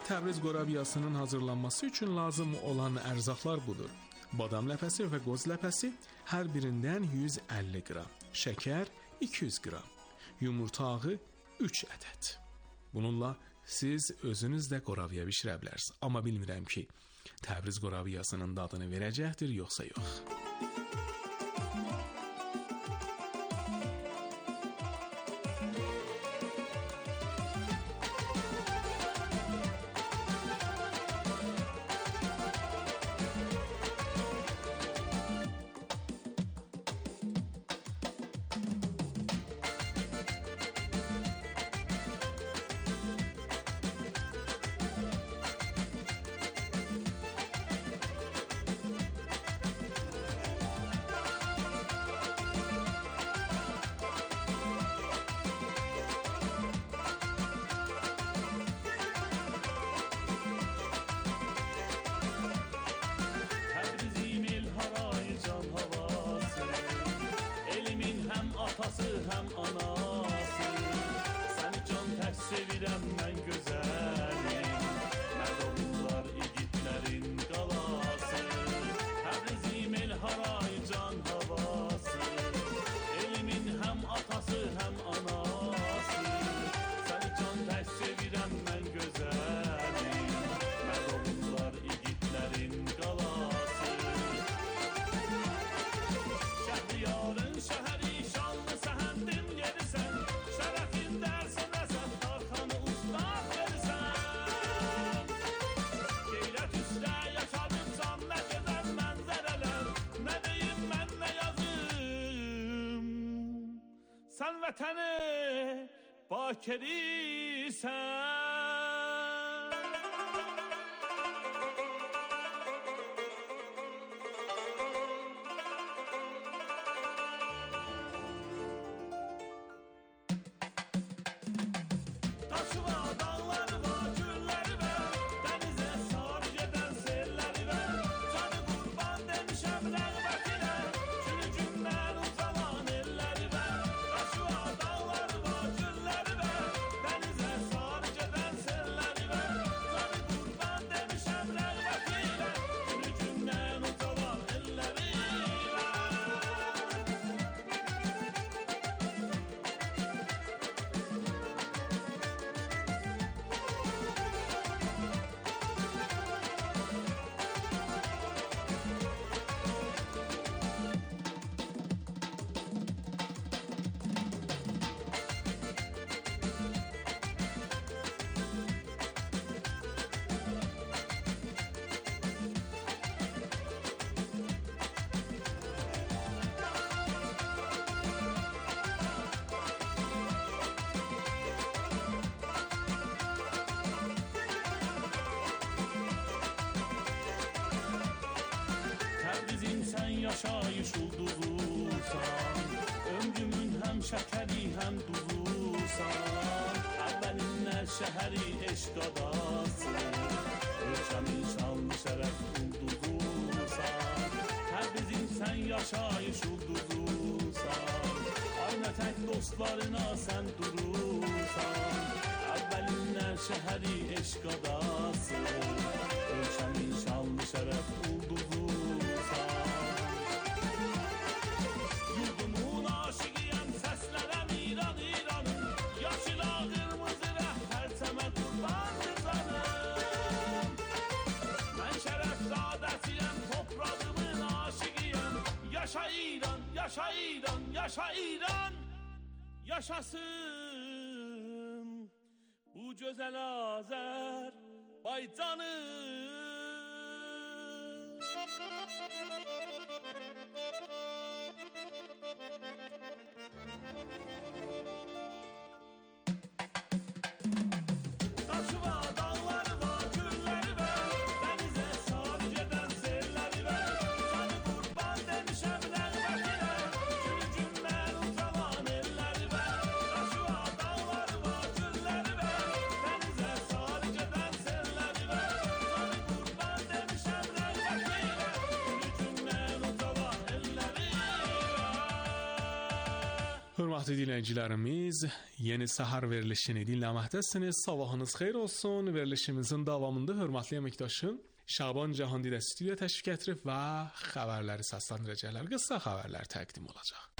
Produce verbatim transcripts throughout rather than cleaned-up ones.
Təbriz qorabiyasının hazırlanması üçün lazım olan ərzaqlar budur. Badam ləpəsi və qoz ləpəsi hər birindən yüz əlli qram, şəkər iki yüz qram, yumurta ağı üç ədəd. Bununla siz özünüz də qoraviya bişirə bilərsiniz. Amma bilmirəm ki, Təbriz qoraviyasının dadını verəcəkdir yoxsa yox. Həm anası, səni can tək sevirəm mən gözəlim, mən olurlar igidlərin qalası. Təbrizim el haray can havası, elimin həm atası həm anası, səni can tək sevirəm mən gözəlim, mən olurlar igidlərin qalası. Şəhriyarın şəhəri şanlı səhəndim yerisən, şərəfin dərsin əsən, tarxanı ustad verirsən. Qeyrət üstə yaşadıqcan nə gözəl mənzərələr, nə deyim mən nə yazım. Sən vətəni bakerisən. Yaşayış ulduzusan, ömrümün həm şəkəri həm duzusan. Əvvəlinlər şəhəri eşq adasın, ölkəmin şanlı şərəf ulduzusan. Təbrizim sən yaşayış ulduzusan, aynə tək dostlarına sən durursan. Əvvəlinlər şəhəri eşq adasın, ölkəmin şanlı şərəf ulduzusan. Aşıqiyəm səslərəm İran İranım, yaşıla qırmızı rəhbərçəmə qurbandır canım. Mən şərəfzadəsiyəm, toprağımın aşıqiyəm. Yaşa İran, yaşa İran, yaşa İran, yaşasın bu gözəl Azərbaycanım. Hörmətli dinləyicilərimiz, yeni səhər verilişini dinləməkdəsiniz. Sabahınız xeyir olsun. Verilişimizin davamında hörmətli əməkdaşım Şaban Cahandidə stüdiyo təşrif gətirib və xəbərləri səsləndirəcəklər. Qısa xəbərlər təqdim olacaq.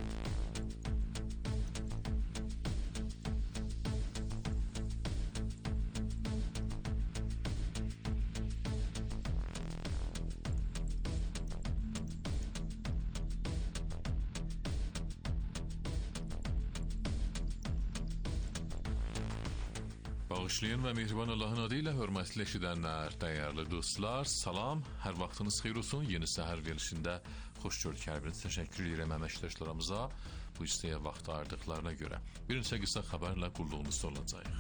Bağışlayan və mehriban Allahın adı ilə hörmətli eşidənlər, dəyərli dostlar, salam, hər vaxtınız xeyir olsun. Yeni səhər verilişində xoş gördük hər biriniz. Təşəkkür edirəm əməkdaşlarımıza bu istəyə vaxt ayırdıqlarına görə. Bir neçə qısa xəbərlə qulluğunuzda olacağıq.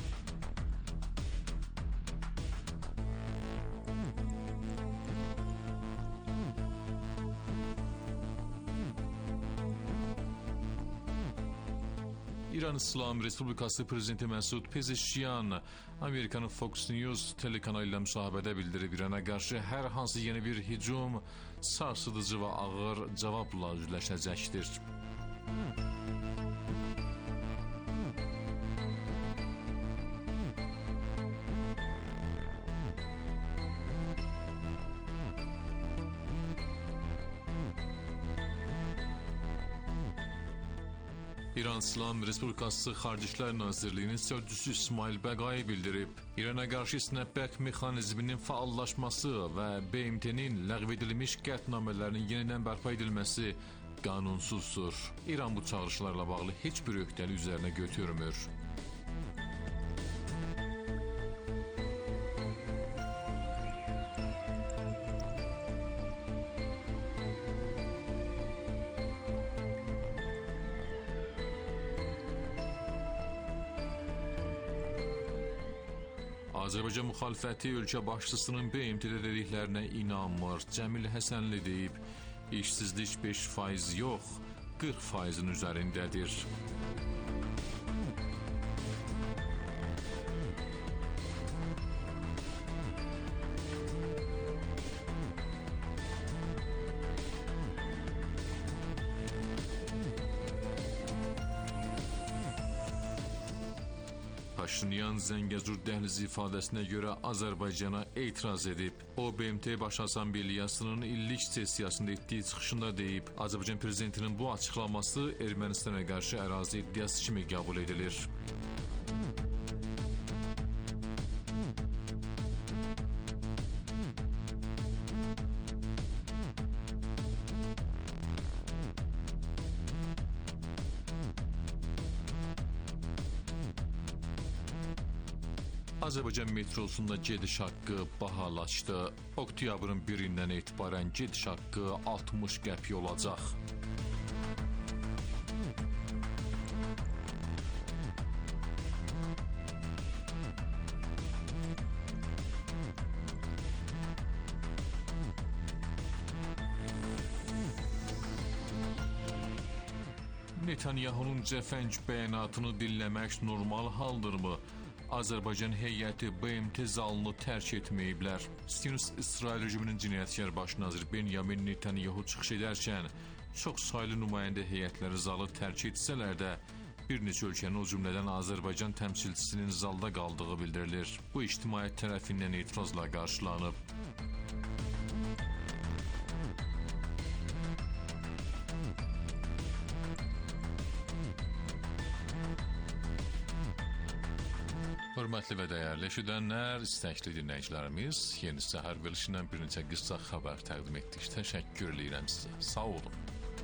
İran İslam Respublikası Prezidenti Məsud Pezeşkiyan Amerikanın Fox News telekanalı ilə müsahibədə bildirib, İrana qarşı hər hansı yeni bir hücum sarsıdıcı və ağır cavabla üzləşəcəkdir. İran İslam Respublikası Xarici İşlər Nazirliyinin sözçüsü İsmail Bəqai bildirib, İrana qarşı snapback mexanizminin faallaşması və B M T-nin ləğv edilmiş qətnamələrinin yenidən bərpa edilməsi qanunsuzdur. İran bu çağırışlarla bağlı heç bir öhdəlik üzərinə götürmür. Azərbaycan müxalifəti ölkə başçısının B M T-də dediklərinə inanmır. Cəmil Həsənli deyib, işsizlik beş faiz yox, qırx faizin üzərindədir. Paşinyan Zəngəzur dəhlizi ifadəsinə görə Azərbaycana etiraz edib. O, B M T Baş Assambleyasının illik sessiyasında etdiyi çıxışında deyib, Azərbaycan prezidentinin bu açıqlaması Ermənistana qarşı ərazi iddiası kimi qəbul edilir. Azərbaycan metrosunda gediş haqqı bahalaşdı. Oktyabrın birindən etibarən gediş haqqı altmış qəpik olacaq. Netanyahunun cəfəng bəyanatını dinləmək normal haldırmı? Azərbaycan heyəti B M T zalını tərk etməyiblər. Sionist İsrail rejiminin cinayətkar baş naziri Benyamin Netanyahu çıxış edərkən çox saylı nümayəndə heyətləri zalı tərk etsələr də, bir neçə ölkənin, o cümlədən Azərbaycan təmsilçisinin zalda qaldığı bildirilir. Bu ictimaiyyət tərəfindən etirazla qarşılanıb. Hörmətli və dəyərli eşidənlər, istəkli dinləyicilərimiz, yeni səhər verilişindən bir neçə qısa xəbər təqdim etdik. Təşəkkür edirəm sizə. Sağ olun.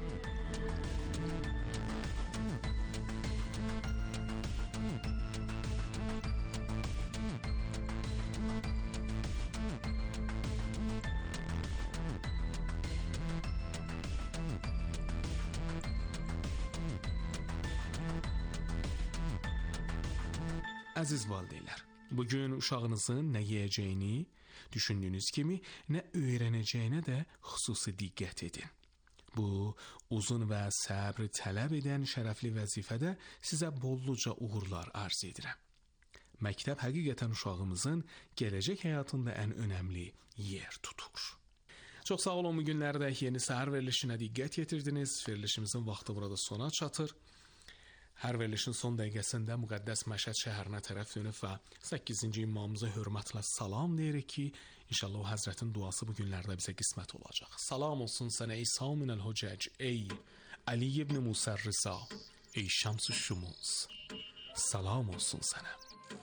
Əziz valideynlər, bugün uşağınızın nə yeyəcəyini, düşündüyünüz kimi nə öyrənəcəyinə də xüsusi diqqət edin. Bu, uzun və səbr tələb edən şərəfli vəzifədə sizə bolluca uğurlar arz edirəm. Məktəb həqiqətən uşağımızın gələcək həyatında ən önəmli yer tutur. Çox sağ olun, bu günlərdə yeni səhər verilişinə diqqət yetirdiniz. Verilişimizin vaxtı burada sona çatır. Hər verilişin son dəqiqəsində müqəddəs Məşəd şəhərinə tərəf dönüb və səkkizinci imamımıza hörmətlə salam deyirik ki, inşallah o həzrətin duası bu günlərdə bizə qismət olacaq. Salam olsun sənə ey Saminəl Hocəc, ey Ali ibn Musa Rıza, ey Şəms-ü Şumus. Salam olsun sənə.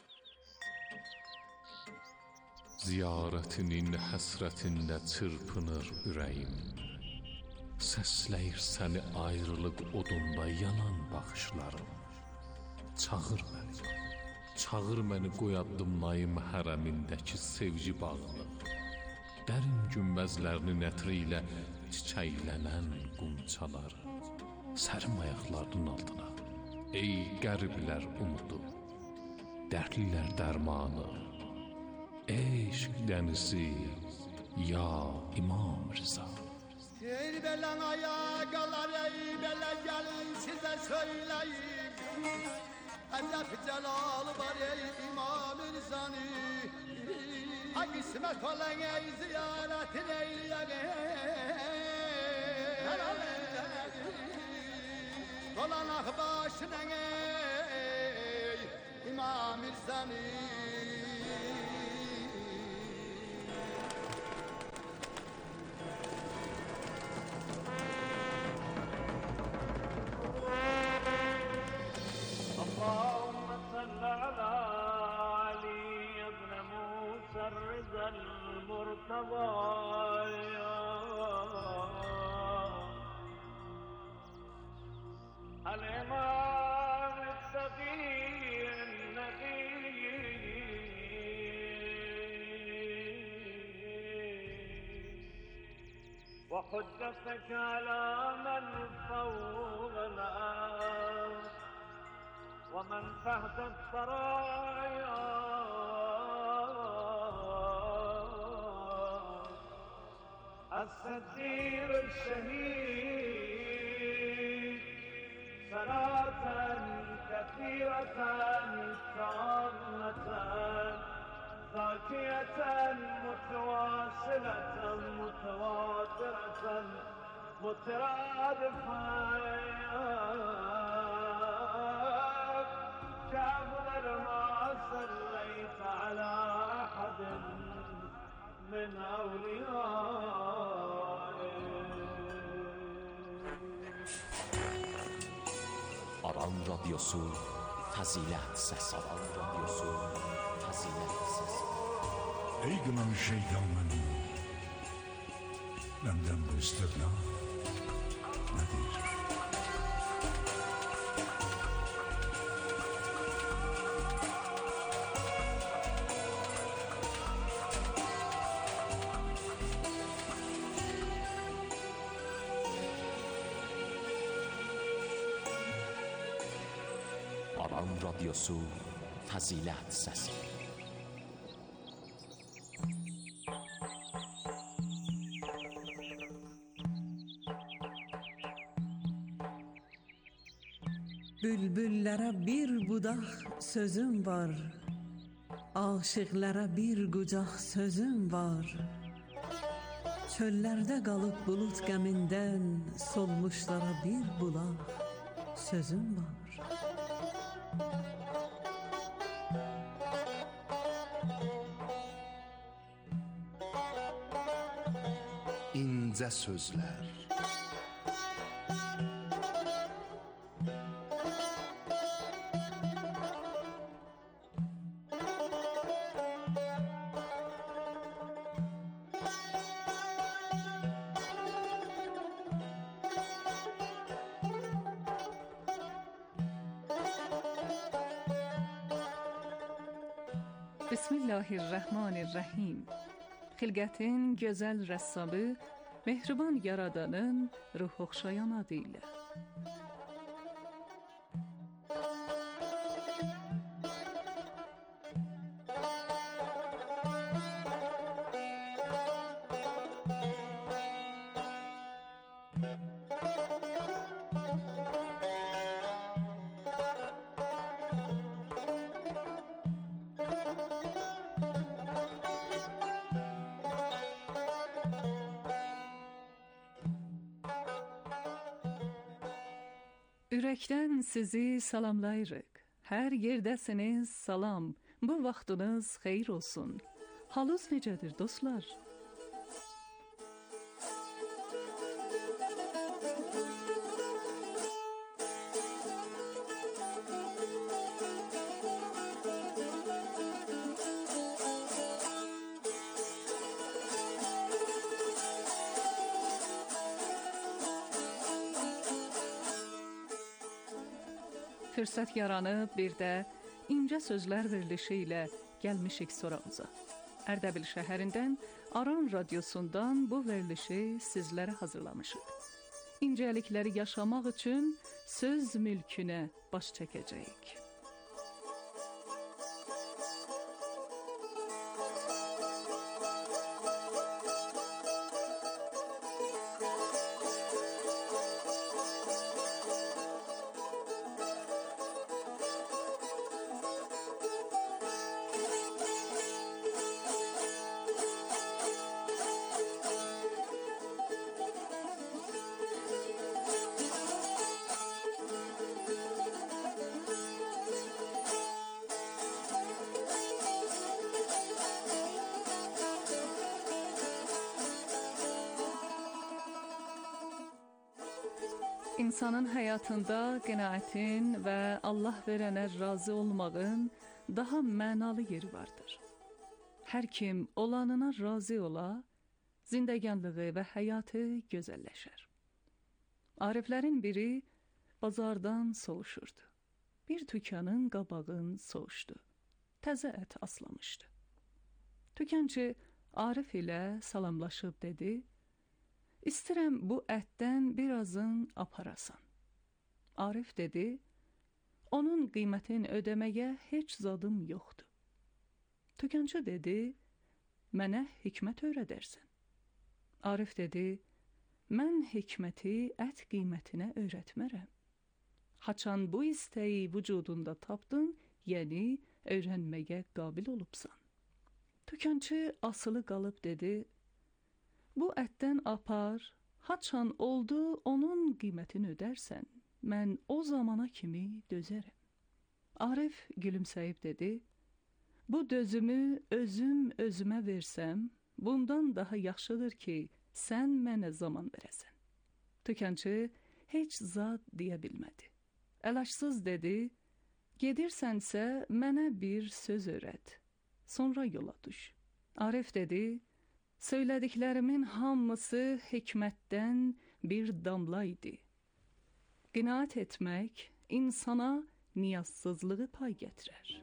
Ziyarətinin həsrətində çırpınır ürəyim. Səsləyir səni ayrılıq odunda yanan baxışlarım. Çağır məni, çağır məni qoyadımlayım hərəmindəki sevgi bağını. Dərin günbəzlərinin ətri ilə çiçəklənən qunçalar. Sərim ayaqlarının altına, ey qəriblər umudu, dərdlilər dərmanı, eşq dənizi, ya İmam Rıza. Ey belen ayakalar, ey belen gelin size söyleyeyim. Ellef celalı var ey İmam-ı Rıza'nı. Ha kısmet olan ey ziyaretin eyleyeyim. Dolanak başına ey İmam-ı Rıza'nı. اللهم صل على علي بن موسى الرضا المرتضى الإمام التقي النبي وحجتك على من فوق الأرض ومن فهد الثرايا الستير الشهيد صلاة كثيرة تامة ذاكية متواصلة متواترة مترادفة كأفضل ما صليت على أحد من أوليائك. Aran Radyosu Fazilet Sesi. Aran Radyosu Fazilet Sesi. Ey gınan şeytanın benden bu istirna nedir? Aran Radyosu Fazilet Sesi. Bülbüllərə bir budaq sözüm var, aşıqlara bir qucaq sözüm var. Çöllərdə qalıb bulut qəmindən solmuşlara bir bulaq sözüm var. İnce sözler. Bismillahirrahmanirrahim. Xilqətin gözəl rəssamı, mehriban yaradanın ruh oxşayan adı ilə. Ürəkdən sizi salamlayırıq. Hər yerdəsiniz salam. Bu vaxtınız xeyir olsun. Halınız necədir dostlar? Fürsət yaranıb bir də incə sözlər verilişi ilə gəlmişik soramıza. Ərdəbil şəhərindən Aran radiosundan bu verilişi sizlərə hazırlamışıq. İncəlikləri yaşamaq üçün söz mülkünə baş çəkəcəyik. İnsanın həyatında qənaətin və Allah verənə razı olmağın daha mənalı yeri vardır. Hər kim olanına razı ola, zindəganlığı və həyatı gözəlləşər. Ariflərin biri bazardan soğuşurdu. Bir tükanın qabağın soğuşdu. Təzə ət aslamışdı. Tükançı Arif ilə salamlaşıb dedi: İstərəm bu ətdən birazın aparasan. Arif dedi: Onun qiymətini ödəməyə heç zadım yoxdur. Tükançı dedi: Mənə hikmət öyrədərsən. Arif dedi: Mən hikməti ət qiymətinə öyrətmərəm. Haçan bu istəyi vücudunda tapdın, yəni öyrənməyə qabil olubsan. Tükançı asılı qalıb dedi: Bu ətdən apar, haçan oldu onun qiymətini ödərsən, mən o zamana kimi dözərəm. Arif gülümsəyib dedi: Bu dözümü özüm özümə versəm, bundan daha yaxşıdır ki, sən mənə zaman verəsən. Tükançı heç zad deyə bilmədi. Əlacsız dedi: Gedirsənsə mənə bir söz öyrət, sonra yola düş. Arif dedi: Söylədiklərimin hamısı hikmətdən bir damla idi. Qinaət etmək insana niyazsızlığı pay gətirər.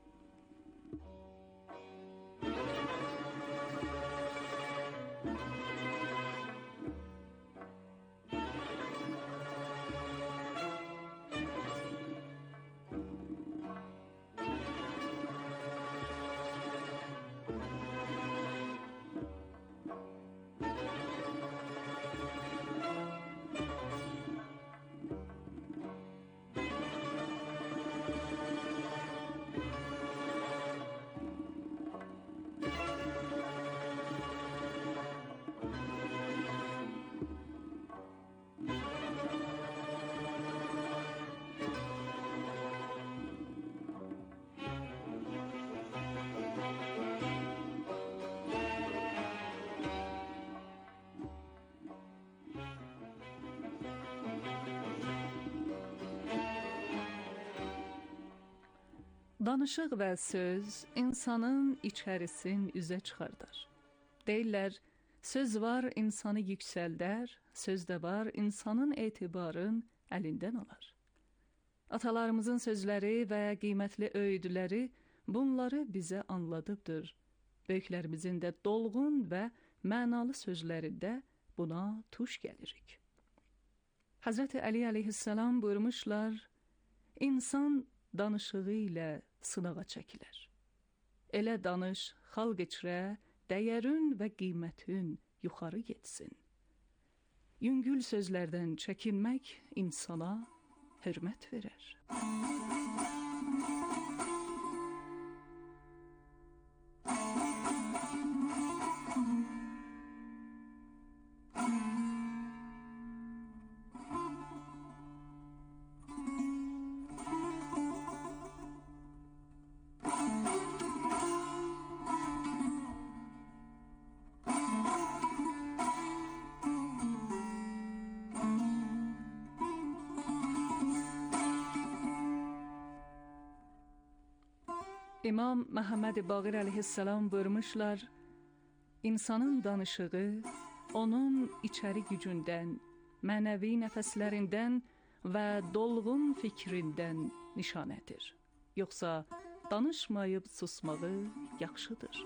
Danışıq və söz insanın içərisin üzə çıxardar. Deyirlər, söz var insanı yüksəldər, söz də var insanın etibarın əlindən alar. Atalarımızın sözləri və qiymətli öydüləri bunları bizə anladıbdır. Böyüklərimizin də dolğun və mənalı sözlərində buna tuş gəlirik. Həzrəti Əli əleyhissalam buyurmuşlar, insan danışığı ilə sınağa çəkilər. Elə danış, xalq içrə, dəyərin və qiymətin yuxarı getsin. Yüngül sözlərdən çəkinmək insana hörmət verər. İmam Məhəmməd Baqir əleyhissalam buyurmuşlar, insanın danışığı onun içəri gücündən, mənəvi nəfəslərindən və dolğun fikrindən nişanədir. Yoxsa danışmayıb susmağı yaxşıdır.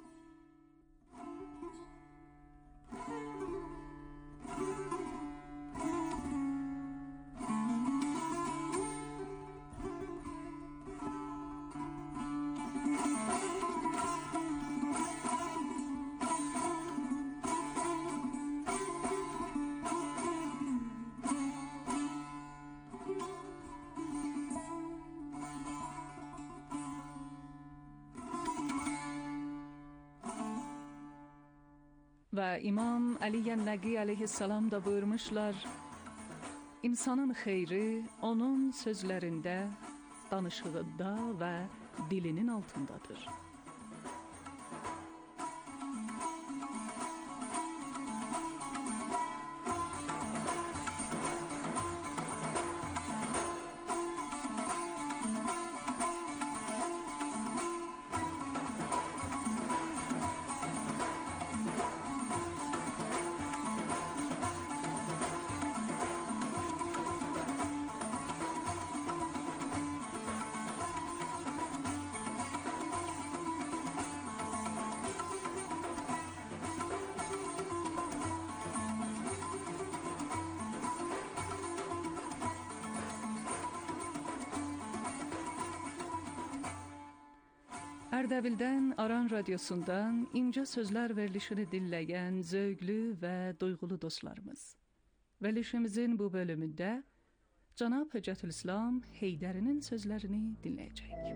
Və İmam Əli Nəqi əleyhissalam da buyurmuşlar, insanın xeyri onun sözlərində, danışığında və dilinin altındadır. Ərdəbildən Aran Radiosundan incə sözlər verilişini dinləyən zövqlü və duyğulu dostlarımız. Verilişimizin bu bölümündə Cənab Höccətülislam Heydərinin sözlərini dinləyəcək.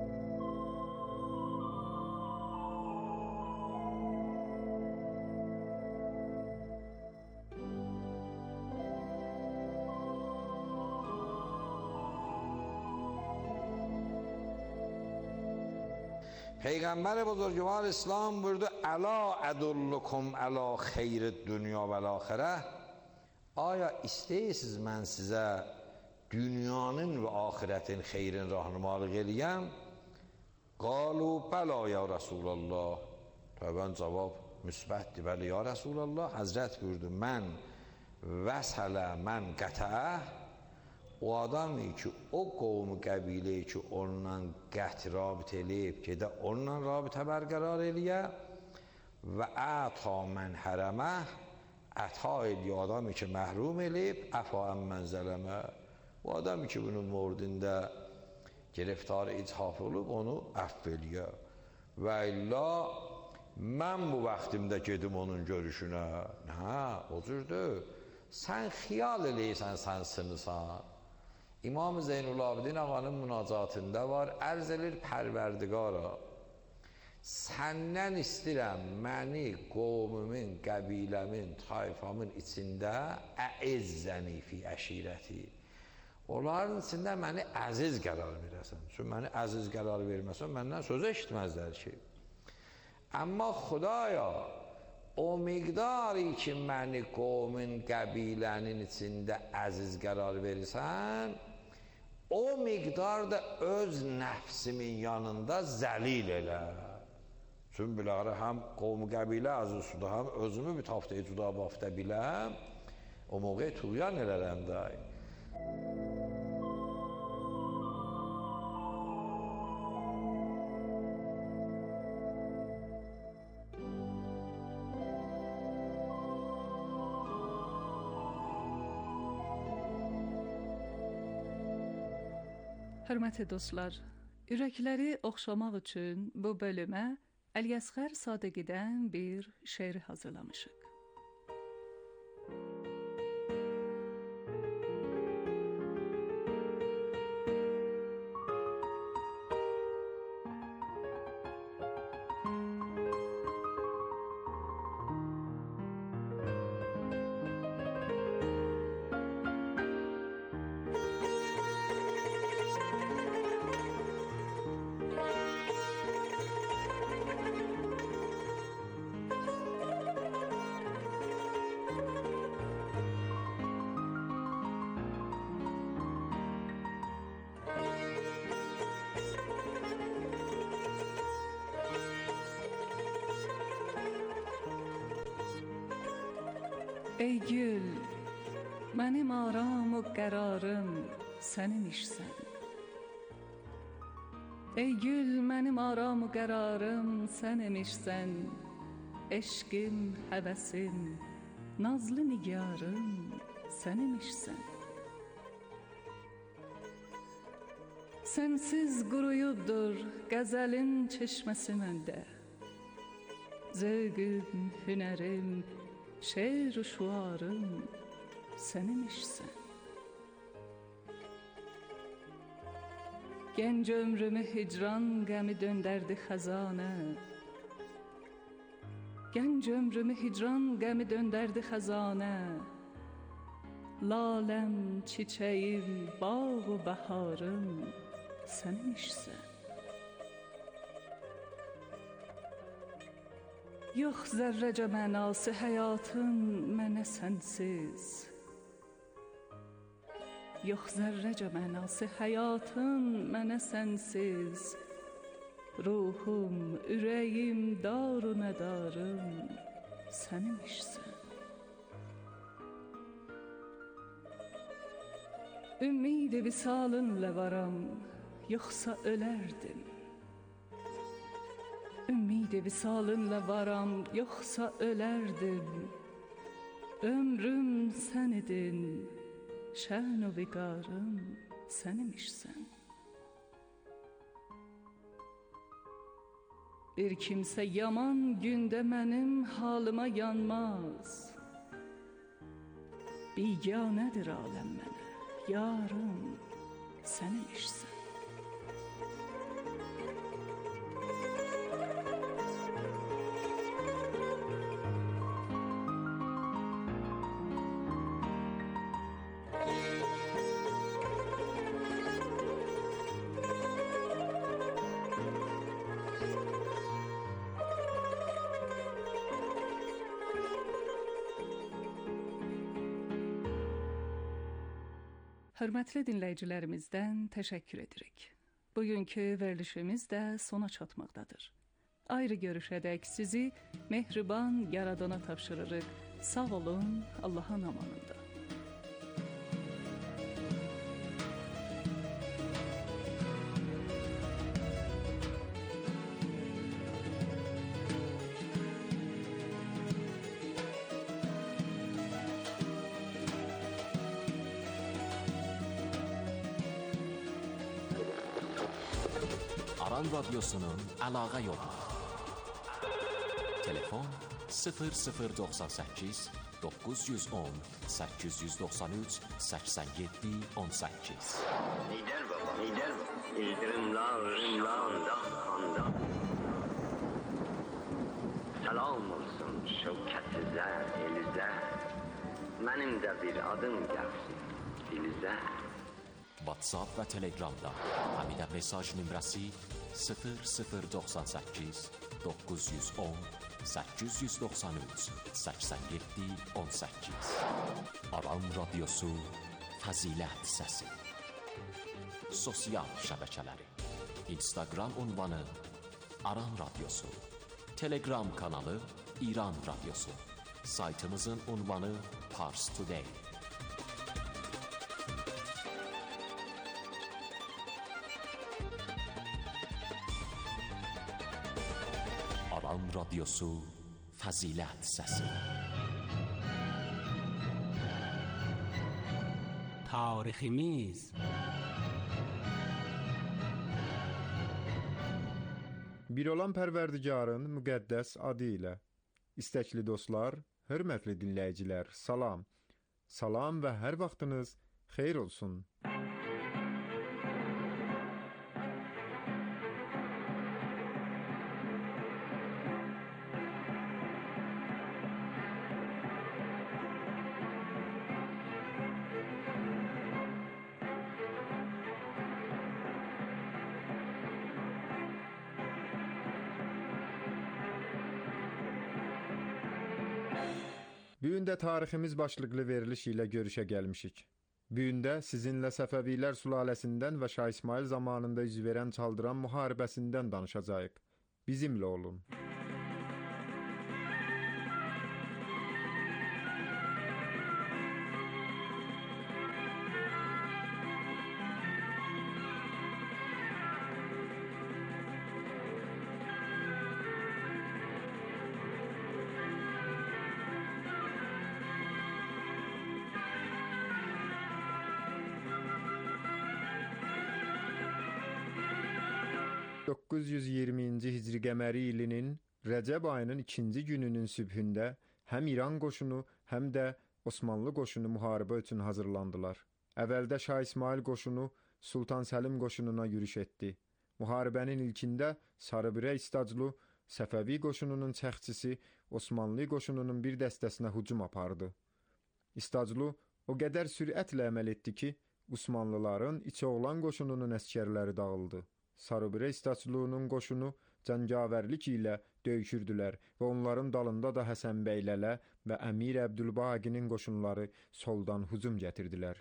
پیغمبر بزرگوار اسلام buyurdu الا ادلکم علی خیر الدنیا و الاخره. Aya istəyirsiniz mən sizə dünyanın və axirətin xeyrin rahnumalıq eləyəm? Qalu bəla ya Rasulallah. Təbən cavab müsbətdir. Bəli ya Rasulallah. Həzrət buyurdu mən vəsələ mən qətəh. O adamı ki, o qovmu qəbiləyi ki, onunla qət rabit eləyib, gedə onunla rabitə bərqərar eləyə və əta mən hərəməh, əta eləyə adamı ki, məhrum eləyib, əfa əmmən zələmə. O adamı ki, bunun mordində giriftarı icaf olub, onu əff eləyə. Və illa mən bu vaxtimdə gedim onun görüşünə. Hə, o cürdür. Sən xiyal eləyirsən, sən sınısan. İmam Zeynulabidin ağanın münacatında var, ərz edir pərverdigara. Səndən istirəm məni qovmumin, qəbiləmin, tayfamın içində əizzəni fi əşirəti. Onların içində məni əziz qərar verəsən. Çünki məni əziz qərar verməsən, məndən söz eşitməzlər ki. Amma Xudaya, o miqdari ki məni qovmun, qəbilənin içində əziz qərar verirsən, o miqdar da öz nəfsimin yanında zəlil elə. Çünki biləğərə həm qovmu qəbilə əziz suda, həm özümü bir taftayı cuda bafta biləm, o moqay tuğyan elərəm day. Hörmətli dostlar, ürəkləri oxşamaq üçün bu bölümə Əlyəsğər Sadiqidən bir şeir hazırlamışıq. Ey gül, mənim aram o qərarım sən imişsən. Ey gül, mənim aram o qərarım sən imişsən. Eşqim, həvəsim, nazlı nigarım sən imişsən. Sənsiz quruyubdur qəzəlin çeşməsi məndə. Zövqüm, hünərim, şeir u şuarım sən imişsən. Gənc ömrümü hicran qəmi döndərdi xəzanə. Gənc ömrümü hicran qəmi döndərdi xəzanə. Laləm, çiçəyim, bağ u bəharım sən imişsən. Yox zərrəcə mənası həyatın mənə sənsiz. Yox zərrəcə mənası həyatın mənə sənsiz. Ruhum, ürəyim, dar u nədarım sən imişsən. Ümid-i visalınla varam, yoxsa ölərdim. Ümid-i visalınla varam, yoxsa ölərdim. Ömrüm sən idin, şən u viqarım sən imişsən. Bir kimsə yaman gündə mənim halıma yanmaz. Biganədir aləm mənə, yarım sən imişsən. Hörmətli dinləyicilərimizdən təşəkkür edirik. Bugünkü verilişimiz də sona çatmaqdadır. Ayrı görüşədək sizi mehriban yaradana tapşırırıq. Sağ olun, Allahın amanında. Aran Radyosu'nun əlaqə yolu. Telefon sıfır sıfır doxsan səkkiz doqquz yüz on səkkiz yüz doxsan üç səksən yeddi on səkkiz. Lider baba, lider baba. İldirimler, rimler, anda. Salam olsun şevketize, elize. Benim de bir adım gelsin dilize. WhatsApp və Telegramda həmidə mesaj nömrəsi sıfır sıfır doxsan səkkiz doqquz yüz on səkkiz yüz doxsan üç səksən yeddi on səkkiz. Aran Radyosu Fəzilət Səsi. Sosial şəbəkələri: Instagram ünvanı Aran Radyosu, Telegram kanalı İran Radyosu, saytımızın ünvanı Pars Today. Aran Radyosu Fəzilət Səsi. Tariximiz Bir olan Pərverdigarın müqəddəs adı ilə. İstəkli dostlar, hörmətli dinləyicilər, salam. Salam və hər vaxtınız xeyir olsun. Bu gün də tariximiz başlıqlı veriliş ilə görüşə gəlmişik. Bu gün də sizinlə Səfəvilər sülaləsindən və Şah İsmayıl zamanında üz verən Çaldıran müharibəsindən danışacağıq. Bizimlə olun. doqquz yüz iyirminci Hicri qəməri ilinin Rəcəb ayının ikinci gününün sübhündə həm İran qoşunu, həm də Osmanlı qoşunu müharibə üçün hazırlandılar. Əvvəldə Şah İsmayıl qoşunu Sultan Səlim qoşununa yürüş etdi. Müharibənin ilkində Sarıbirə İstaclı Səfəvi qoşununun çəxçisi Osmanlı qoşununun bir dəstəsinə hücum apardı. İstaclı o qədər sürətlə əməl etdi ki, Osmanlıların İçoğlan qoşununun əsgərləri dağıldı. Sarıbirə İstaclının qoşunu cəngavərlik ilə döyüşürdülər və onların dalında da Həsən bəylələ və Əmir Əbdülbaqinin qoşunları soldan hücum gətirdilər.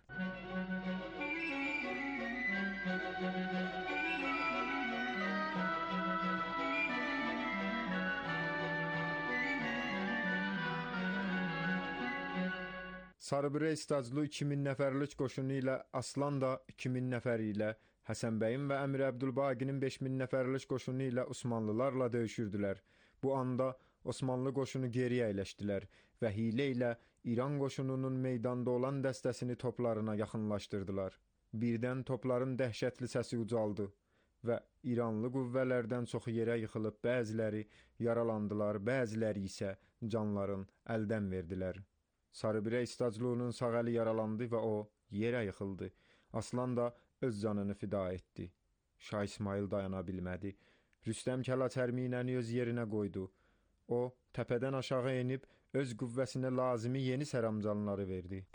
Sarıbirə İstaclı iki min nəfərlik qoşunu ilə, Aslan da iki min nəfər ilə, Həsən bəyin və Əmir Əbdülbaqinin beş min nəfərlik qoşunu ilə Osmanlılarla döyüşürdülər. Bu anda Osmanlı qoşunu geriyə əyləşdilər və hilə ilə İran qoşununun meydanda olan dəstəsini toplarına yaxınlaşdırdılar. Birdən topların dəhşətli səsi ucaldı və İranlı qüvvələrdən çoxu yerə yıxılıb, bəziləri yaralandılar, bəziləri isə canlarını əldən verdilər. Sarıbirə İstaclının sağ əli yaralandı və o yerə yıxıldı. Aslan da öz canını fida etdi. Şah İsmayıl dayana bilmədi. Rüstəm Kəlaçərminəni öz yerinə qoydu. O, təpədən aşağı enib, öz qüvvəsinə lazımi yeni sərəncamları verdi.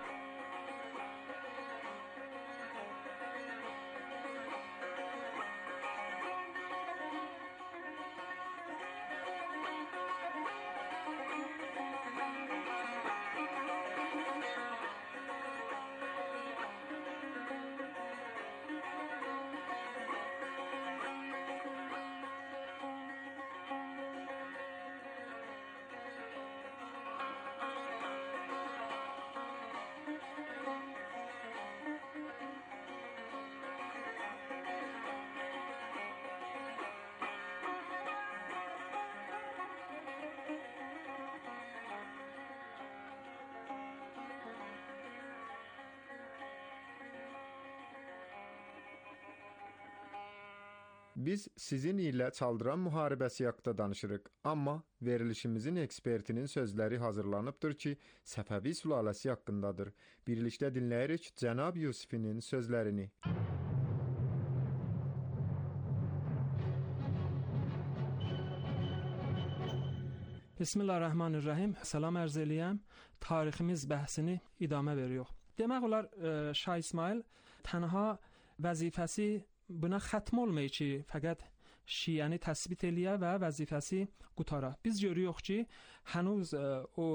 Biz sizin ilə Çaldıran müharibəsi haqqında danışırıq, amma verilişimizin ekspertinin sözləri hazırlanıbdır ki, Səfəvi sülaləsi haqqındadır. Birlikdə dinləyirik Cənab Yusifinin sözlərini. Bismillahirrahmanirrahim. Salam ərz eləyəm. Tariximiz bəhsini idamə veriyor. Demək olar Şah İsmayıl tənha vəzifəsi buna xətm olmayı ki, fəqət şiəni təsbit eləyə və vəzifəsi qutara. Biz görüyoruz ki, hənuz o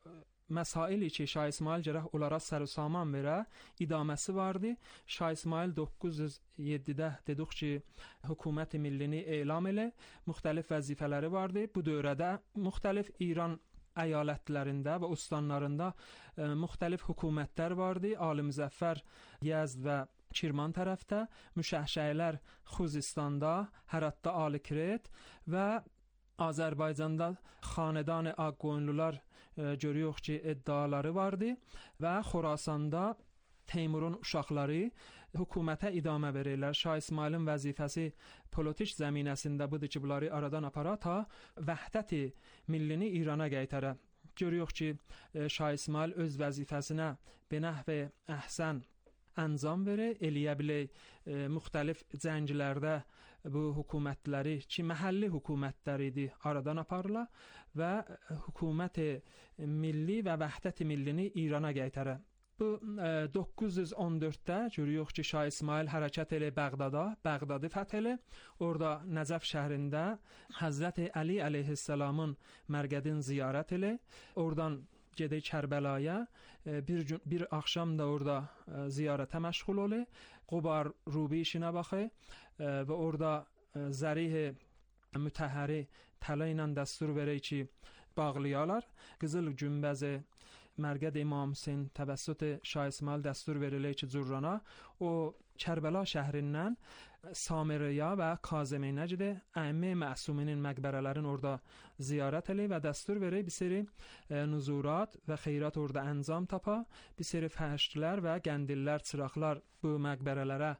məsaili ki, Şah İsmayıl gərək onlara sər-saman verə, idaməsi vardı. Şah İsmayıl doqquz yüz yeddidə dedik ki, hökumət-i millini elam elə, müxtəlif vəzifələri vardı. Bu dövrədə müxtəlif İran əyalətlərində və ustanlarında e, müxtəlif hökumətlər vardı. Ali Müzəffər Yezd və Kirman tərəfdə, Müşəhşəylər Xuzistanda, Həratda Ali Kret və Azərbaycanda xanedan Ağqoyunlular e, görüyoruz ki, iddiaları vardı və Xorasanda Teymurun uşaqları hökumətə idamə verirlər. Şah İsmayılın vəzifəsi politik zəminəsində budur ki, bunları aradan apara ta vəhdəti millini İrana qaytara. Görüyoruz ki, e, Şah İsmayıl öz vəzifəsinə benəhv əhsən əncam verə, eləyə bilək e, müxtəlif cənglərdə bu hökumətləri ki, məhəlli hökumətlər idi, aradan aparırlar və hökumət milli və vəhdət millini İrana qaytara. Bu e, doqquz yüz on dörddə görüyoruz ki, Şah İsmayıl hərəkət elə Bəğdada, Bəğdadı fəth elə. Orada Nəcəf şəhrində Həzrəti Əli əleyhissalamın mərqədin ziyarət elə. Oradan gedək Kərbəlaya, bir gün bir axşam da orada ziyarətə məşğul ola, Qubar Rubi işinə baxı və orada zərih mütəhhəri tələ ilə dəstur verək ki, bağlayalar. Qızıl günbəzi mərqəd İmam Hüseyn təvəssüt Şah İsmayıl dəstur verilir ki, Cürrana o Kərbəla şəhrindən Samiriya və Kazımeynə gedə, Əmmə Məsuminin məqbərələrin orada ziyarət elə və dəstur verə, bir seri e, nuzurat və xeyrat orada əncam tapa, bir seri fəhşlər və qəndillər, çıraqlar bu məqbərələrə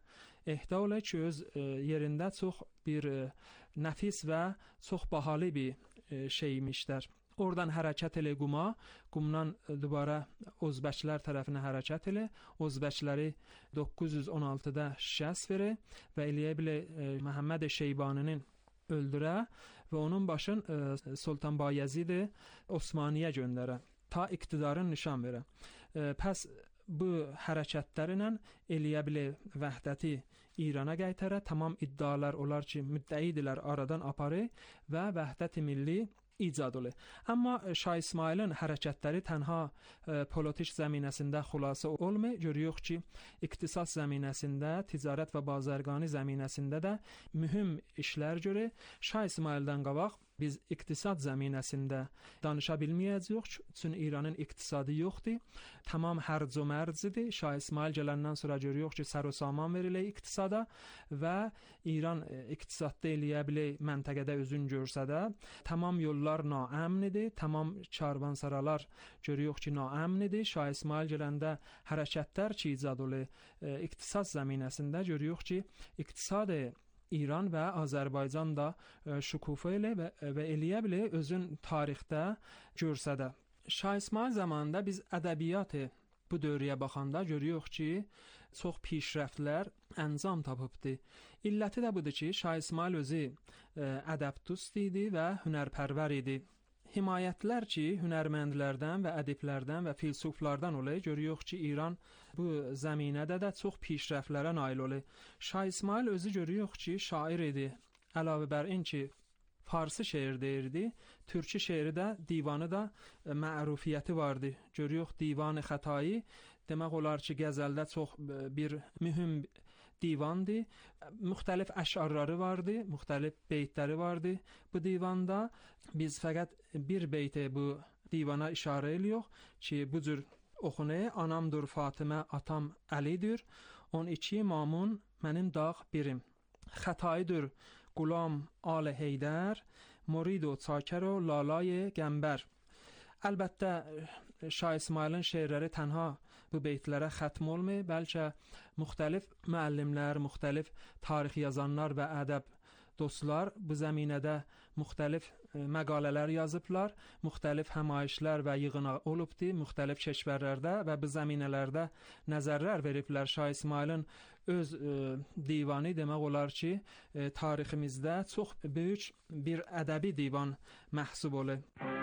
ehda ola ki, öz yerində çox bir nəfis və çox bahalı bir şey imişlər. Oradan hərəkət elə quma, qumdan dubara Özbəklər tərəfinə hərəkət elə, Özbəkləri doqquz yüz on altıda şikəst verə və eləyə bilə Məhəmməd Şeybaninin öldürə və onun başın Sultan Bayezid Osmaniyə göndərə, ta iqtidarın nişan verə. Pəs bu hərəkətlərlə eləyə bilə vəhdəti İrana qaytarə, tamam iddialar olar ki, müddəidirlər aradan aparı və vəhdəti milli icad olur. Amma Şah İsmailin hərəkətləri tənha e, politik zəminəsində xülasə olmur. Görürük ki, iqtisad zəminəsində, ticarət və bazargani zəminəsində də mühüm işlər görür. Şah İsmaildən qabaq biz iqtisad zəminəsində danışa bilməyəcəyik, çünki İranın iqtisadı yoxdur. Tamam hərc və mərcidir. Şah İsmail gələndən sonra görürük ki, sər və saman verilir iqtisada və İran iqtisadda eləyə bilir məntəqədə özün görsə də, tamam yollar naəmnidir, tamam karvansaralar görürük ki, naəmnidir. Şah İsmail gələndə hərəkətlər ki, icad olur iqtisad zəminəsində görürük ki, iqtisad İran və Azərbaycan da şükufa ilə və, və eləyə bilir özün tarixdə görsə də. Şah İsmail zamanında biz ədəbiyyatı bu dövrəyə baxanda görürük ki, çox pişrəftlər əncam tapıbdı. İlləti də budur ki, Şah İsmail özü ədəbdust idi və hünərpərvər idi. Himayətlər ki, hünərməndlərdən və ədiblərdən və filsuflardan olur, görürük ki, İran bu zəminədə də çox pişrəftlərə nail olur. Şah İsmail özü görürük ki, şair idi. Əlavə bər in ki, farsı şeir deyirdi, türkçü şeiri də, divanı da mərufiyyəti vardı. Görürük Divan-ı Xətai, demək olar ki, qəzəldə çox bir mühüm divandır. Müxtəlif əşarları vardı, müxtəlif beytləri vardı. Bu divanda biz fəqət bir beyti bu divana işarə edirik ki, bu cür oxunur. Anamdır Fatimə, atam Əlidir. on iki mamun mənim dağ birim. Xətaidir Qulam Al Heydər, murid و çakər و lalay qəmbər. Əlbəttə Şah İsmailin şeirləri tənha bu beytlərə xətm olmur, bəlkə müxtəlif müəllimlər, müxtəlif tarix yazanlar və ədəb dostlar bu zəminədə müxtəlif məqalələr yazıblar, müxtəlif həmayişlər və yığına olubdu müxtəlif kəşvərlərdə və bu zəminələrdə nəzərlər veriblər. Şah İsmailin öz e, divanı demək olar ki, e, tariximizdə çox böyük bir ədəbi divan məhsub olur.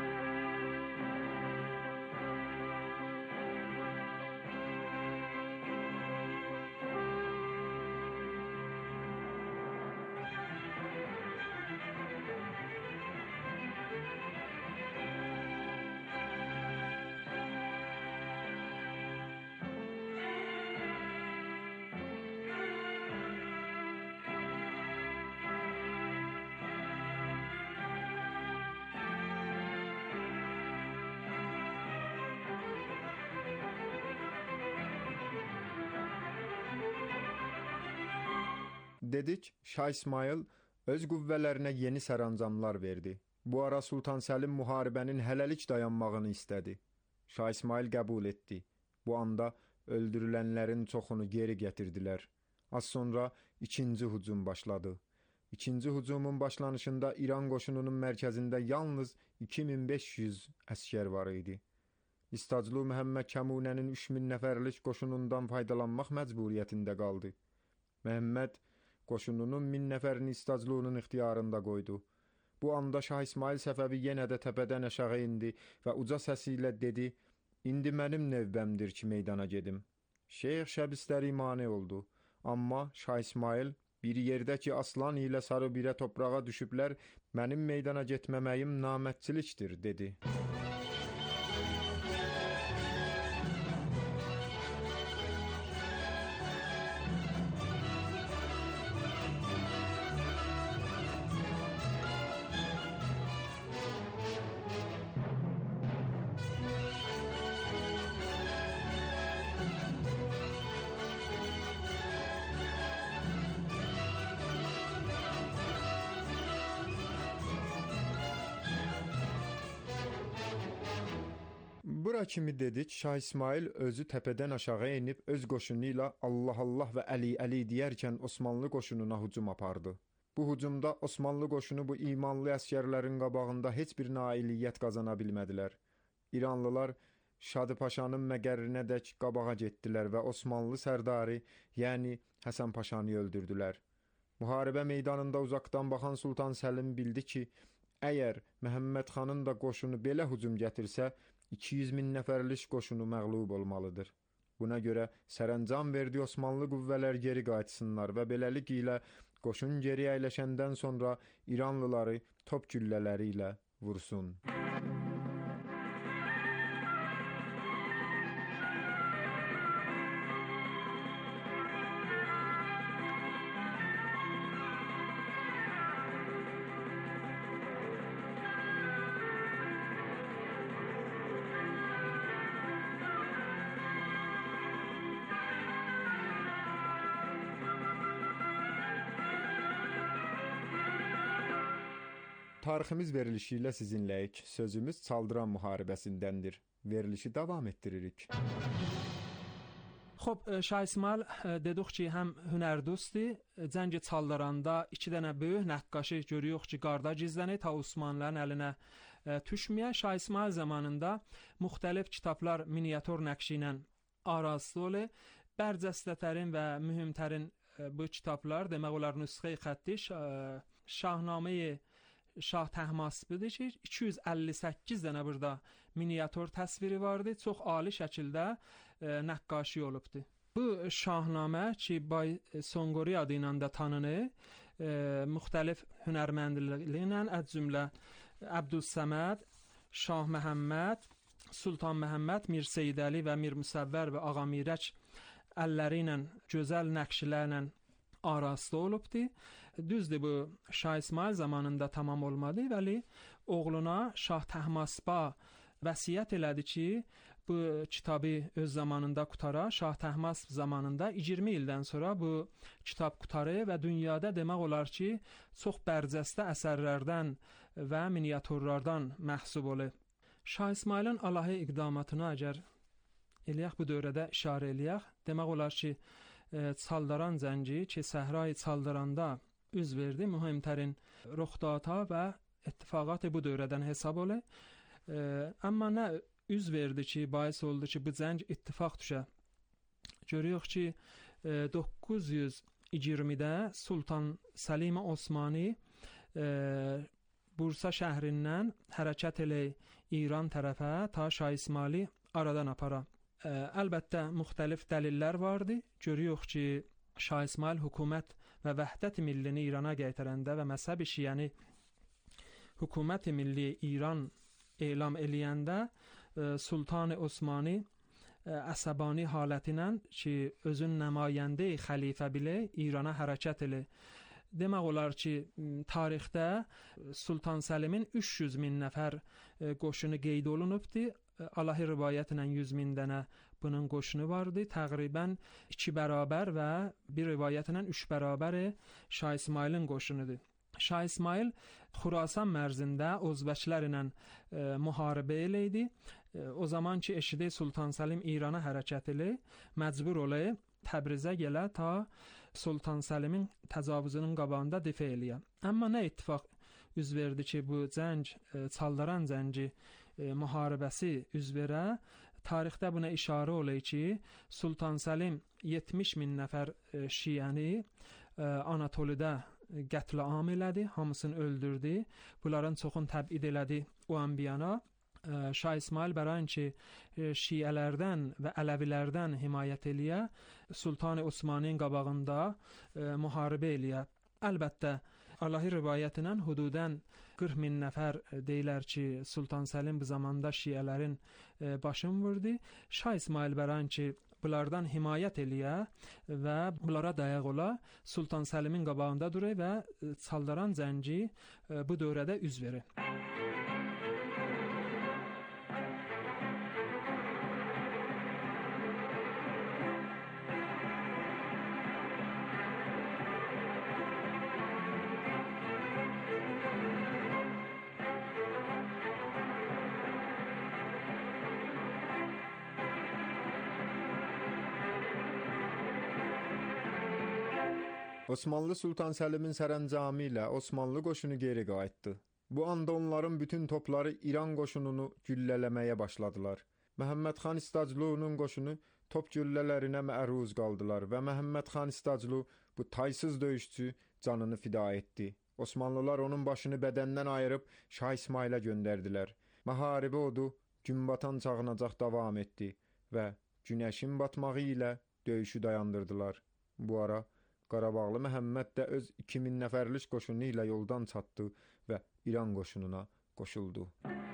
Dedik, Şah İsmail öz qüvvələrinə yeni sərəncamlar verdi. Bu ara Sultan Səlim müharibənin hələlik dayanmağını istədi. Şah İsmail qəbul etdi. Bu anda öldürülənlərin çoxunu geri gətirdilər. Az sonra ikinci hücum başladı. İkinci hücumun başlanışında İran qoşununun mərkəzində yalnız iki min beş yüz əskər var idi. İstaclı Məhəmməd Kəmunənin üç min nəfərlik qoşunundan faydalanmaq məcburiyyətində qaldı. Məhəmməd qoşununun min nəfərini İstaclının ixtiyarında qoydu. Bu anda Şah İsmail Səfəvi yenə də təpədən aşağı indi və uca səsi ilə dedi: "İndi mənim növbəmdir ki, meydana gedim." Şeyx şəbistəri mane oldu. Amma Şah İsmail, bir yerdə ki, aslan ilə sarı birə toprağa düşüblər, mənim meydana getməməyim namətçilikdir, dedi. Sonra kimi dedik, Şah İsmail özü təpədən aşağı enib öz qoşunu ilə Allah Allah və Əli Əli deyərkən Osmanlı qoşununa hücum apardı. Bu hücumda Osmanlı qoşunu bu imanlı əsgərlərin qabağında heç bir nailiyyət qazana bilmədilər. İranlılar Şadı Paşanın məqərrinədək qabağa getdilər və Osmanlı sərdarı, yəni Həsən Paşanı öldürdülər. Müharibə meydanında uzaqdan baxan Sultan Səlim bildi ki, əgər Məhəmməd xanın da qoşunu belə hücum gətirsə, iki yüz min nəfərlik qoşunu məğlub olmalıdır. Buna görə sərəncam verdi Osmanlı qüvvələr geri qayıtsınlar və beləliklə qoşun geri əyləşəndən sonra İranlıları top güllələri ilə vursun. Tariximiz verilişi ilə sizinləyik. Sözümüz Çaldıran müharibəsindəndir. Verilişi davam etdiririk. خب شاه اسماعیل dedik ki, həm hünərdostdur. Cəng Çaldıranda iki dənə böyük nəqqaşı görüyoruz ki, qarda gizlənir ta Osmanlıların əlinə düşməyə. Şah İsmail zamanında müxtəlif kitablar miniatür nəqşi ilə arazlı olur. Bərcəstətərin və mühümtərin bu kitablar, demək olar nüsxə-i xətti Şahnamə Şah Təhmasbidir ki, iki yüz əlli səkkiz dənə burada miniatür təsviri vardı. Çox ali şəkildə e, nəqqaşi olubdur. Bu şahnamə ki, Bay Sonqori adı ilə də tanınır, e, müxtəlif hünərməndliklə, az cümlə Əbdülsəməd, Şah Məhəmməd, Sultan Məhəmməd, Mir Seyid Əli və Mir Müsəvvər və Ağa Mirək əlləri ilə, gözəl nəqşlərlə arasında olubdur. Düzdür, bu Şah İsmail zamanında tamam olmadı, vəli oğluna Şah Təhmaspa vəsiyyət elədi ki, bu kitabı öz zamanında qutara. Şah Təhmasp zamanında iyirmi ildən sonra bu kitab qutarı və dünyada demək olar ki, çox bərcəstə əsərlərdən və miniatürlərdən məhsub olur. Şah İsmailin alahi iqdamatına əgər eləyək, bu dövrədə işarə eləyək, demək olar ki, Çaldıran zənci ki, Səhra-i Çaldıranda üz verdi, mühümtərin ruxdata və ittifaqat bu dövrədən hesab olur. E, amma nə üz verdi ki, bais oldu ki, bu zəng ittifaq düşə. Görüyoruz ki, e, doqquz yüz iyirmidə Sultan Səlim Osmani e, Bursa şəhrindən hərəkət elə İran tərəfə ta Şah İsmaili aradan apara. Ə, əlbəttə müxtəlif dəlillər vardı. Görüyoruz ki, Şah İsmail hökumət və vəhdət millini İrana gətirəndə və məzhəb-i şiəni hökumət milli İran elam eləyəndə ə, Sultan Osmani ə, əsəbani halətinə ki, özün nümayəndə xəlifə bilə İrana hərəkət elə. Demək olar ki, tarixdə Sultan Səlimin üç yüz min nəfər ə, qoşunu qeyd olunubdu. Alahi rivayətlə yüz min dənə bunun qoşunu vardı. Təqribən iki bərabər və bir rivayətlə üç bərabər Şah İsmailin qoşunudur. Şah İsmail Xurasan mərzində Özbəklər ilə e, müharibə eləydi. E, o zaman ki, eşidi Sultan Səlim İrana hərəkət elə, məcbur olayı Təbrizə gələ ta Sultan Səlimin təcavüzünün qabağında difa eləyə. Amma nə ittifaq üz verdi ki, bu cəng, e, Çaldıran cəngi e, müharibəsi üz verə. Tarixdə buna işarə olay ki, Sultan Səlim yetmiş min nəfər e, şiəni e, Anatolidə qətlə am elədi, hamısını öldürdü. Bunların çoxunu təbid elədi o anbiyana. E, Şah İsmail bərain ki, e, şiələrdən və ələvilərdən himayət eləyə, Sultan Osmanın qabağında e, müharibə eləyə. Əlbəttə, Allahi rivayətinə hududən qırx min nəfər deyilər ki, Sultan Səlim bu zamanda şiələrin e, başını vurdu. Şah İsmail bərain ki, bunlardan himayət eləyə və bunlara dayaq ola, Sultan Səlimin qabağında durur və Çaldıran cəngi e, bu dövrədə üz verir. Osmanlı Sultan Səlimin sərəncamı ilə Osmanlı qoşunu geri qayıtdı. Bu anda onların bütün topları İran qoşununu güllələməyə başladılar. Məhəmməd xan İstaclu'nun qoşunu top güllələrinə məruz qaldılar və Məhəmməd xan İstaclu bu taysız döyüşçü canını fida etdi. Osmanlılar onun başını bədəndən ayırıb Şah İsmailə göndərdilər. Müharibə odu günbatan çağınacaq davam etdi və günəşin batmağı ilə döyüşü dayandırdılar. Bu ara Qarabağlı Məhəmməd də öz iki min nəfərlik qoşunu ilə yoldan çatdı və İran qoşununa qoşuldu.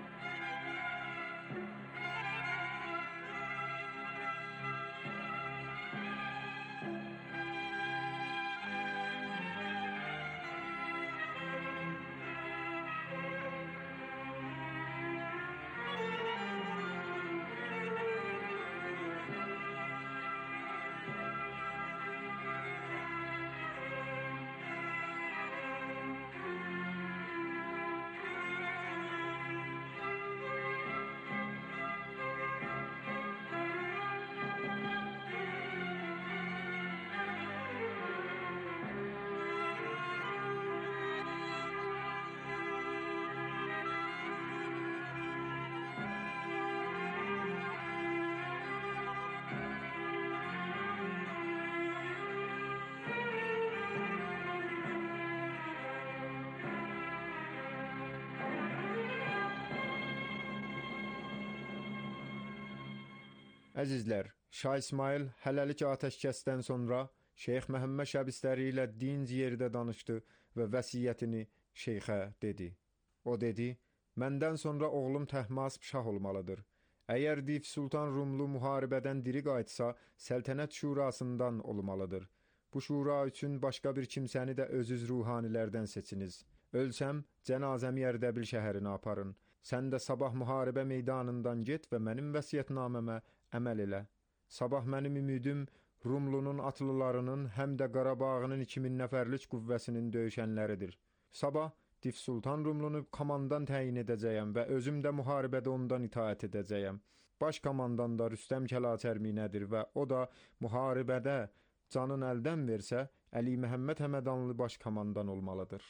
Əzizlər, Şah İsmail hələlik atəşkəsdən sonra Şeyx Məhəmməd Şəbistəri ilə dinc yerdə danışdı və vəsiyyətini şeyxə dedi. O dedi, məndən sonra oğlum Təhmasp şah olmalıdır. Əgər Div Sultan Rumlu müharibədən diri qayıtsa, səltənət şurasından olmalıdır. Bu şura üçün başqa bir kimsəni də özüz ruhanilərdən seçiniz. Ölsəm, cənazəmi Ərdəbil şəhərinə aparın. Sən də sabah müharibə meydanından get və mənim vəsiyyətnaməmə əməl elə. Sabah mənim ümidim Rumlunun atlılarının həm də Qarabağının iki min nəfərlik qüvvəsinin döyüşənləridir. Sabah Div Sultan Rumlunu komandan təyin edəcəyəm və özüm də müharibədə ondan itaət edəcəyəm. Baş komandan da Rüstəm Kəlaçərminədir və o da müharibədə canın əldən versə, Əli Məhəmməd Həmədanlı baş komandan olmalıdır.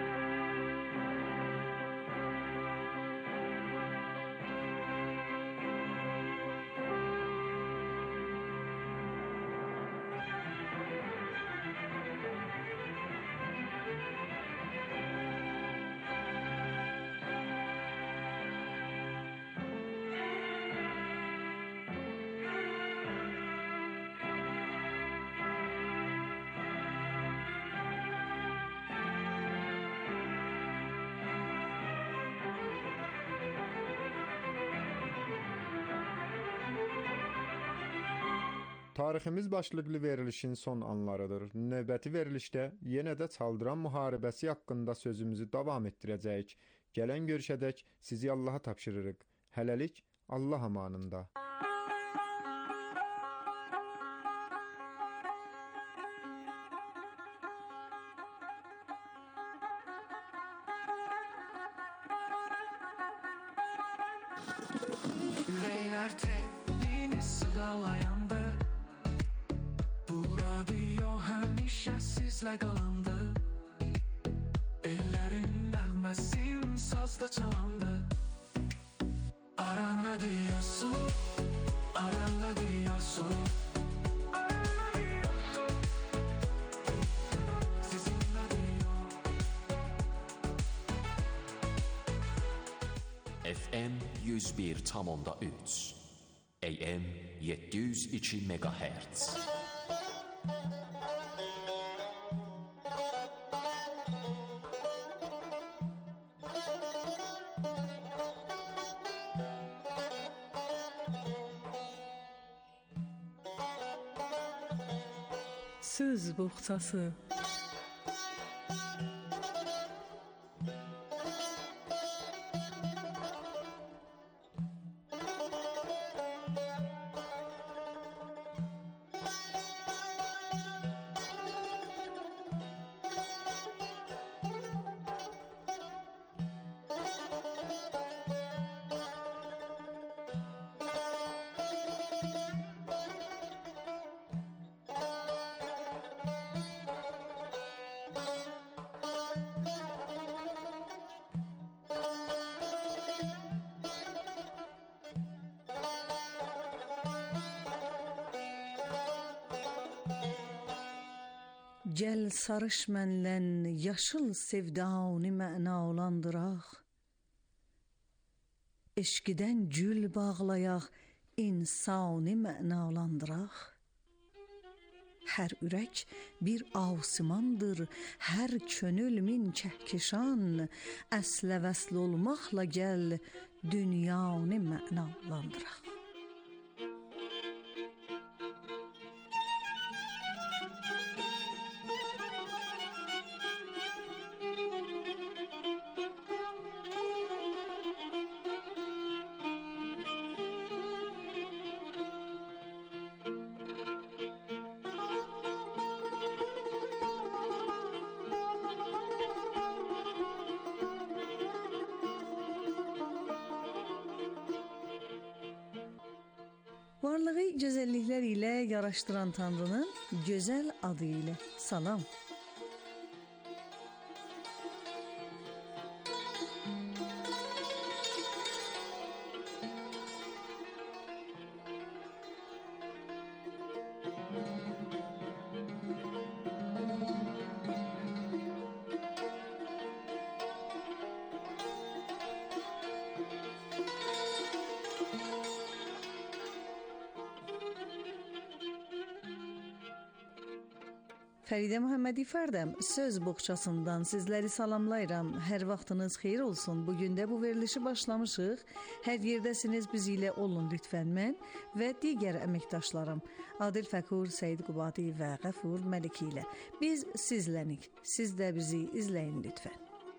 Tariximiz başlıqlı verilişin son anlarıdır. Növbəti verilişdə yenə də Çaldıran müharibəsi haqqında sözümüzü davam etdirəcəyik. Gələn görüşədək sizi Allaha tapşırırıq. Hələlik Allah amanında. Yüreğler tepkini sıralayandı. Bu radyo həmişə sizlə qalandı. Ellərin nəğməsin sazda çalandı. Aranla diyorsun, aranla diyorsun. F M yüz bir tam onda üç, A M yedi yüz iki megahertz. Söz buxçası. Gəl sarış mənlən yaşıl sevdanı mənalandıraq. Eşqidən gül bağlayaq, insanı mənalandıraq. Hər ürək bir asumandır, hər könül min kəhkişan. Əslə vəsl olmaqla gəl, dünyanı mənalandıraq. Varlığı gözəlliklər ilə yaraşdıran Tanrının gözəl adı ilə salam. Fəridə Məhəmmədi Fərdəm söz boğçasından sizləri salamlayıram. Hər vaxtınız xeyir olsun. Bugün də bu verilişi başlamışıq. Hər yerdəsiniz biz ilə olun lütfən mən və digər əməkdaşlarım Adil Fəkur, Seyid Qubadi və Qəfur Məliki ilə. Biz sizlənik. Siz də bizi izləyin lütfən.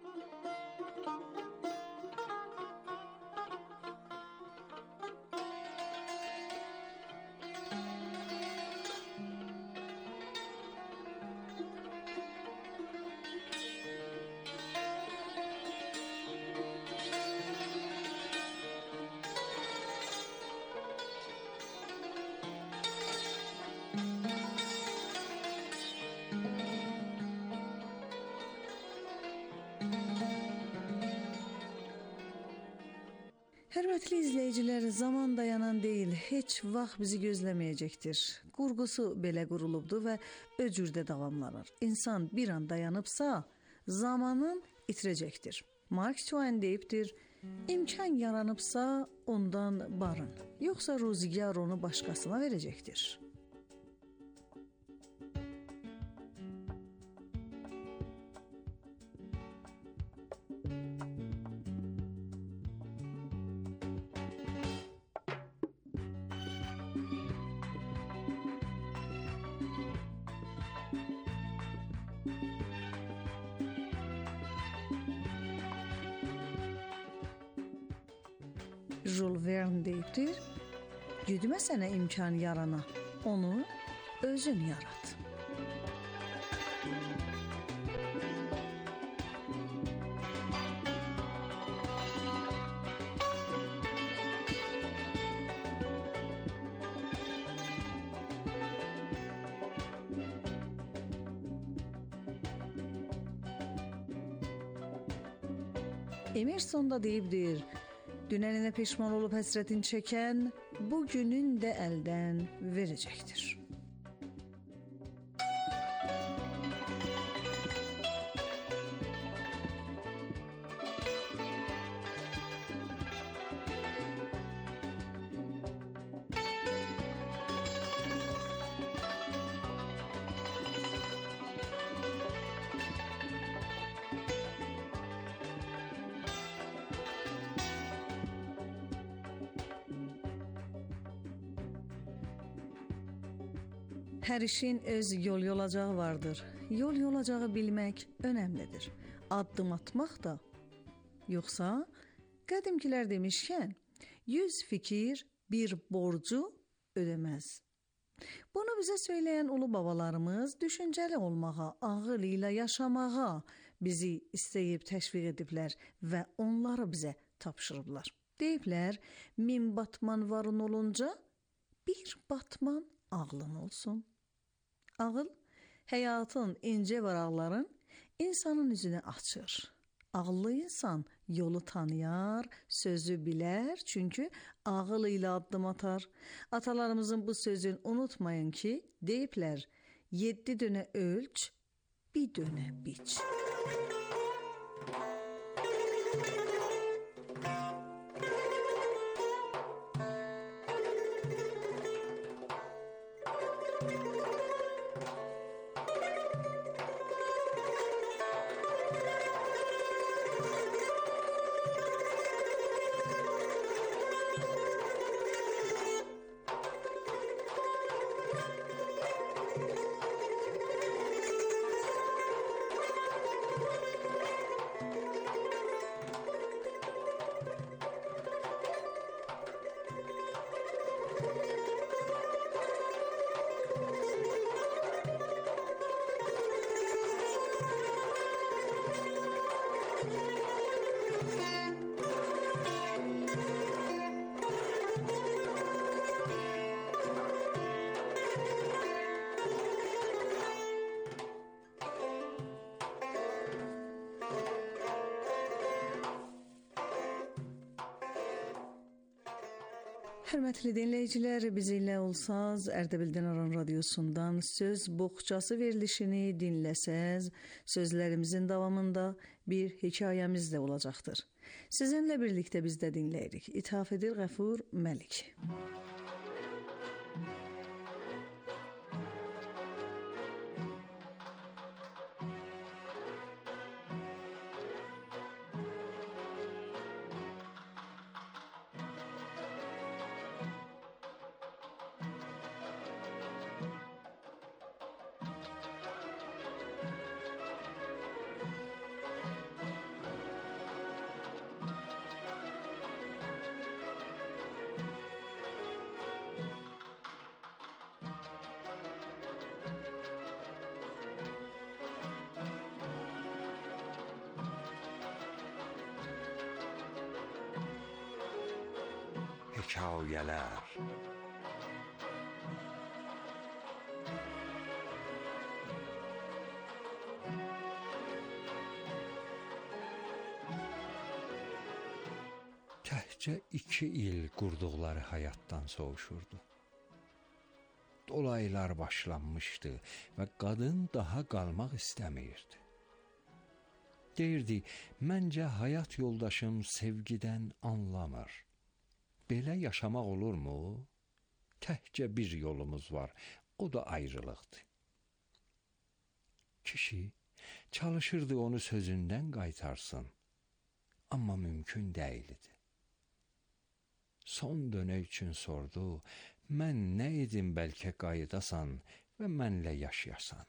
Hörmətli izləyicilər, zaman dayanan deyil, heç vaxt bizi gözləməyəcəkdir. Qurğusu belə qurulubdur və öcürdə davamlanır. İnsan bir an dayanıbsa, zamanın itirəcəkdir. Mark Twain deyibdir, imkan yaranıbsa ondan barın, yoxsa ruzigar onu başqasına verəcəkdir. Jules Verne deyibdir, güdmə sənə imkan yarana, onu özün yarat. Emerson da deyibdir, dünəninə peşman olub həsrətin çəkən, bugünün də əldən verəcəkdir. Hər işin öz yol yolacağı vardır. Yol yolacağı bilmək önəmlidir. Addım atmaq da. Yoxsa qədimkilər demişkən, yüz fikir bir borcu ödəməz. Bunu bizə söyləyən ulu babalarımız düşüncəli olmağa, ağıl ilə yaşamağa bizi istəyib təşviq ediblər və onları bizə tapşırıblar. Deyiblər, min batman varın olunca bir batman ağlın olsun. Ağıl, həyatın incə varaqların insanın üzünü açır. Ağıllı insan yolu tanıyar, sözü bilər, çünki ağıl ilə addım atar. Atalarımızın bu sözünü unutmayın ki, deyiblər, yeddi dönə ölç, bir dönə biç. Hörmətli dinləyicilər, bizimlə olsaz, Ərdəbildən Aran radiosundan söz boğçası verilişini dinləsəz, sözlərimizin davamında bir hekayəmiz də olacaqdır. Sizinlə birlikdə biz də dinləyirik. İthaf edir Qəfur Məlik. Hekayələr. Təhcə iki il qurduqları həyatdan soğuşurdu. Dolaylar başlanmışdı və qadın daha qalmaq istəmirdi. Deyirdi, məncə həyat yoldaşım sevgidən anlamır. Belə yaşamaq olurmu? Təhcə bir yolumuz var, o da ayrılıqdır. Kişi çalışırdı onu sözündən qaytarsın, amma mümkün deyildi. Son dönək üçün sordu, mən nə edim bəlkə qayıdasan və mənlə yaşayasan.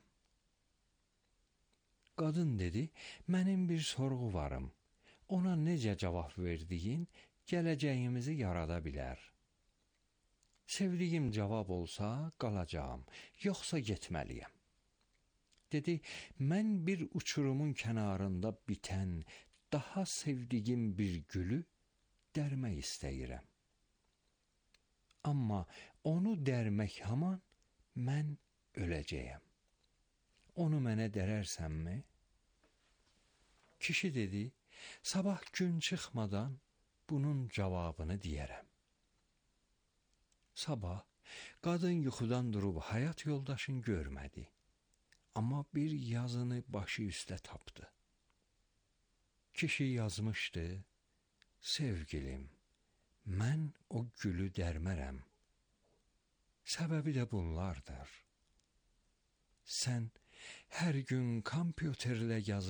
Qadın dedi, mənim bir sorğu varım, ona necə cavab verdiyin, gələcəyimizi yarada bilər. Sevdiyim cavab olsa qalacağam, yoxsa getməliyəm. Dedi, mən bir uçurumun kənarında bitən, daha sevdiyim bir gülü dərmək istəyirəm. Amma onu dərmək haman mən öləcəyəm. Onu mənə dərərsənmi? Kişi dedi, sabah gün çıxmadan bunun cavabını deyərəm. Sabah qadın yuxudan durub həyat yoldaşını görmədi. Amma bir yazını başı üstə tapdı. Kişi yazmışdı, sevgilim, mən o gülü dərmərəm. Səbəbi də bunlardır. Sən hər gün kompüterlə yazır,